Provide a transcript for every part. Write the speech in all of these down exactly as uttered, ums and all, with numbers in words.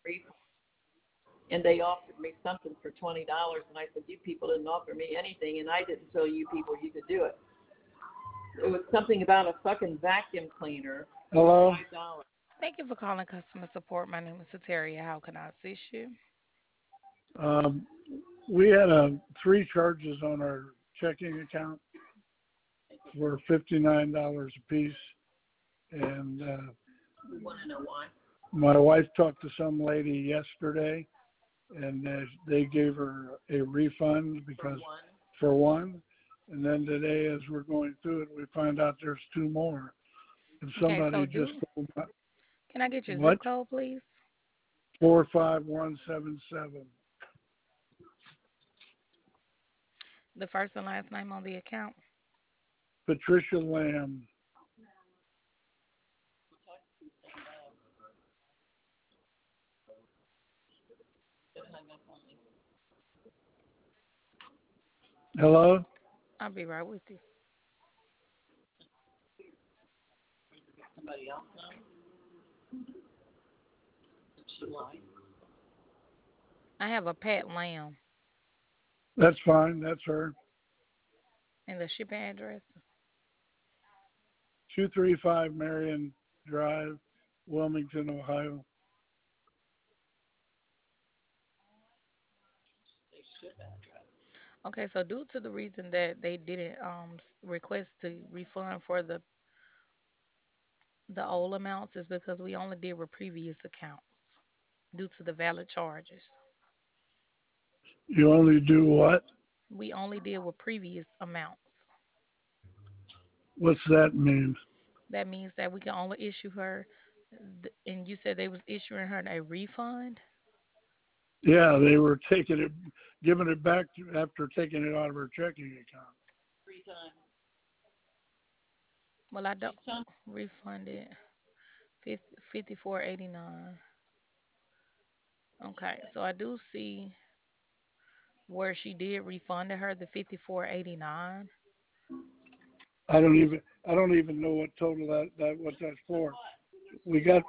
and they offered me something for twenty dollars, and I said, "You people didn't offer me anything, and I didn't tell you people you could do it." It was something about a fucking vacuum cleaner for Hello. five dollars. Thank you for calling customer support. My name is Sateria. How can I assist you? Um, we had uh, three charges on our checking account for fifty-nine dollars a piece, and uh, We want to know why. my wife talked to some lady yesterday, and uh, they gave her a refund For because one, for one, and then today, as we're going through it, we find out there's two more. And Okay, somebody so just do told my, can I get your what? zip code, please? four five one seven seven. The first and last name on the account. Patricia Lamb. Hello? I'll be right with you. somebody else know? Did she lie? I have a Pat Lamb That's fine. That's her. and the shipping address. two three five Marion Drive, Wilmington, Ohio. They should address. Okay, so due to the reason that they didn't um s- request to refund for the the old amounts is because we only did with previous accounts due to the valid charges. You only do what? We only deal with previous amounts. What's that mean? That means that we can only issue her, th- and you said they was issuing her a refund. Yeah, they were taking it, giving it back to, after taking it out of her checking account. Three times. Well, I don't She's done. refund it fifty four eighty nine. Okay, so I do see where she did refund her the fifty four eighty nine. I don't even, I don't even know what total that, that what that's for. We got,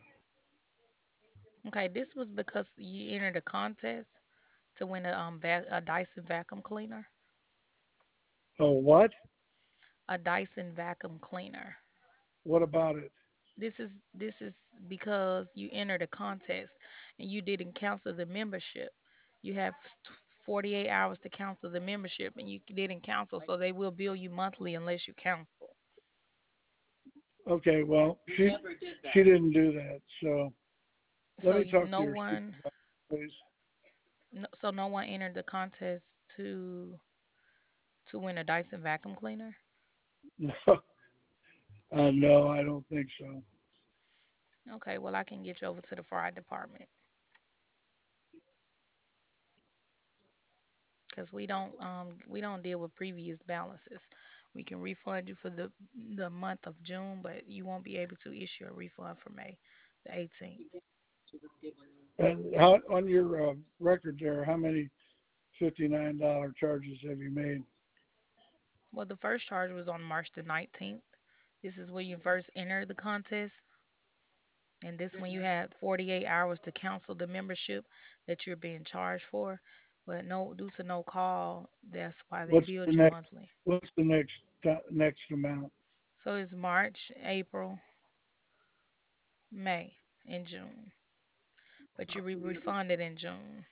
Okay, this was because you entered a contest to win a um vac- a Dyson vacuum cleaner. oh, what? A Dyson vacuum cleaner. What about it? This is this is because you entered a contest and you didn't cancel the membership. You have t- forty-eight hours to cancel the membership and you didn't cancel, so they will bill you monthly unless you cancel. Okay, well, We she, never did she that. didn't do that. So let So me you, talk to no your one supervisor, please. no, so no one entered the contest to to win a Dyson vacuum cleaner. Uh, no, I don't think so. Okay, well I can get you over to the fraud department because we don't um we don't deal with previous balances. We can refund you for the the month of June, but you won't be able to issue a refund for May the eighteenth. She did. She was given. And how, on your uh, record there, how many fifty-nine dollars charges have you made? Well, the first charge was on March the nineteenth. This is when you first entered the contest, and this when you had forty-eight hours to cancel the membership that you're being charged for. But no, due to no call, that's why they What's the billed you next? monthly. What's the next ti- next amount? So it's March, April, May, and June. But you be refunded in June.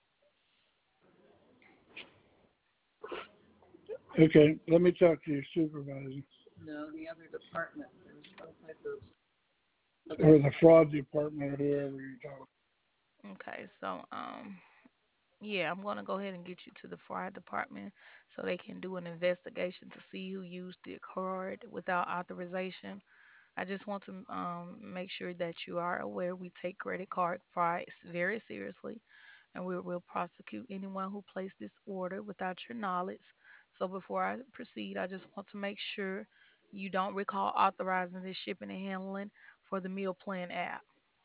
Okay, let me talk to your supervisor No, the other department. There was some type of or other. the fraud department or whoever you're talking. Okay, so um yeah, I'm gonna go ahead and get you to the fire department so they can do an investigation to see who used the card without authorization. I just want to um, make sure that you are aware we take credit card fraud s- very seriously, and we will prosecute anyone who placed this order without your knowledge. So before I proceed, I just want to make sure you don't recall authorizing this shipping and handling for the meal plan app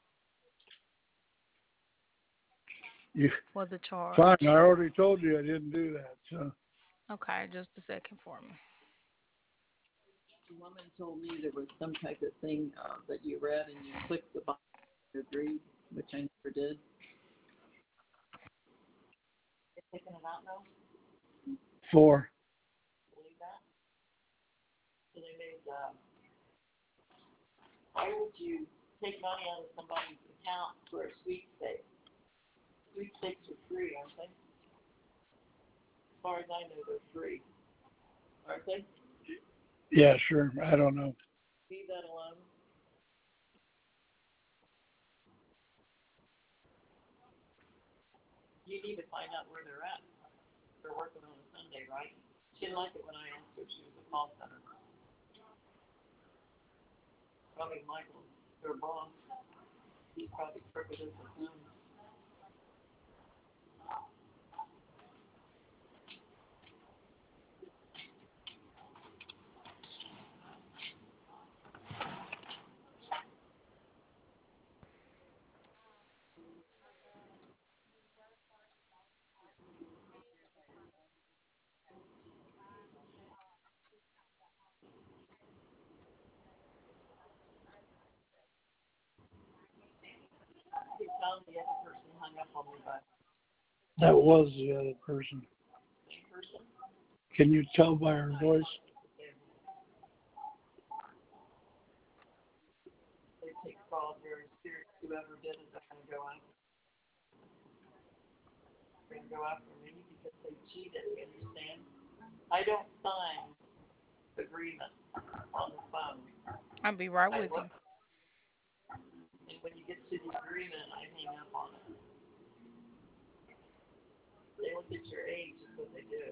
You, for the fine, I charge. already told you I didn't do that. So Okay, just a second for me. The woman told me there was some type of thing uh, that you read and you clicked the button to agree. which I never did. They're taking it out now? Four. Believe that? So they made, uh, why would you take money out of somebody's account for a sweepstake? Sweepstakes are free, aren't they? As far as I know, they're free. Aren't they? Yeah, sure. I don't know. Leave that alone. You need to find out where they're at. They're working on a Sunday, right? She didn't like it when I asked her. She was a call center. Probably Michael, their boss. He's probably crooked as a spoon. He found the other person hung up on me, but That was the other person. same person. Can you tell by her voice? They take fraud very serious. Whoever did it, they're going to go after. They're going to go after me because they cheated. You understand? I don't sign agreement on the phone. I'll be right I with you. look, and when you get to the agreement, I hang up on it. They look at your age, is what they do.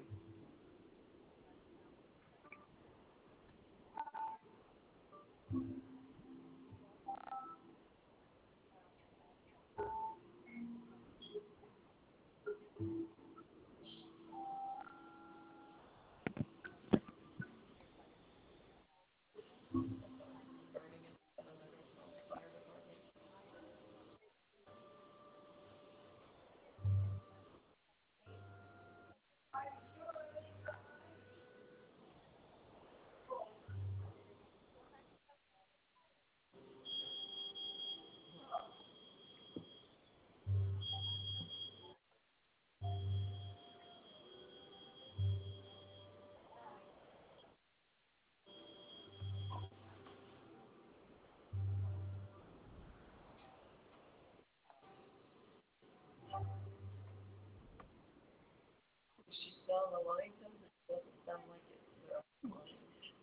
Is she still on the line? It doesn't sound like it. They're on the line.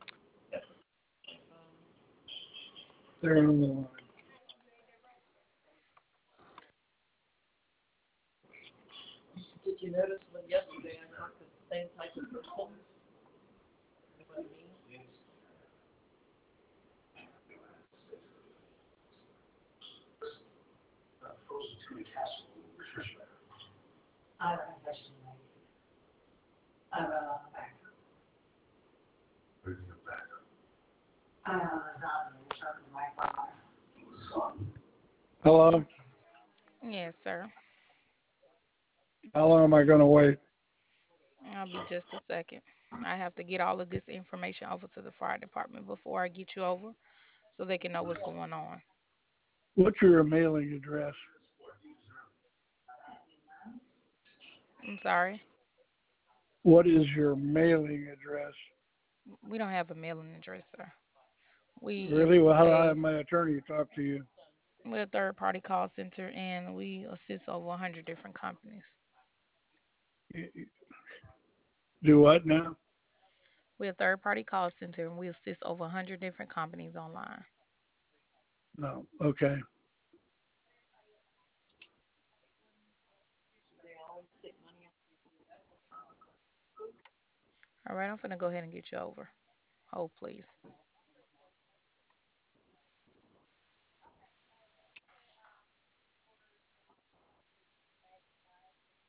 Um, They're on the line. did you notice when yesterday I talked to the same type of person? You know what I mean? I don't have that. I don't know. I don't know. My father. Hello? Yes, sir. How long am I going to wait? I'll be just a second. I have to get all of this information over to the fire department before I get you over so they can know what's going on. What's your mailing address? I'm sorry. What is your mailing address? We don't have a mailing address, sir. We Really? is Well, how do I a have my attorney talk to you? we're a third party call center and we assist over one hundred different companies. You- you- Do what now? We're a third party call center and we assist over one hundred different companies online. No. Okay. They always take money. All right, I'm going to go ahead and get you over. Hold, please.